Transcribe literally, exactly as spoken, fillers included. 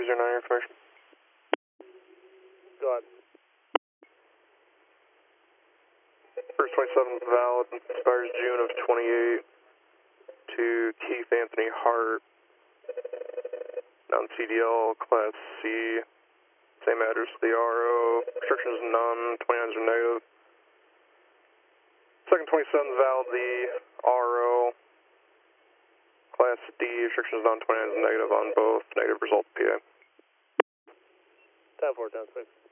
three zero nine information. Go ahead. First twenty-seven valid, expires June of twenty-eight to Keith Anthony Hart, non-C D L, Class C, same address to the R O, restrictions none, twenty-nines are negative. Second twenty-seven valid, the R O, Class D, restrictions none, twenty-nines are negative on both, negative result P A. ten four, ten six.